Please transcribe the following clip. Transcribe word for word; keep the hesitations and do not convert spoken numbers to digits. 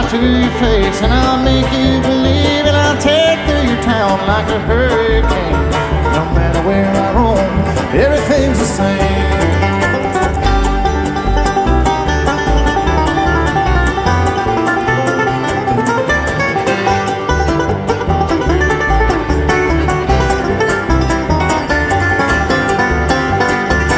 to your face, and I'll make you believe, and I'll tear through your town like a hurricane. No matter where I roam, everything's the same.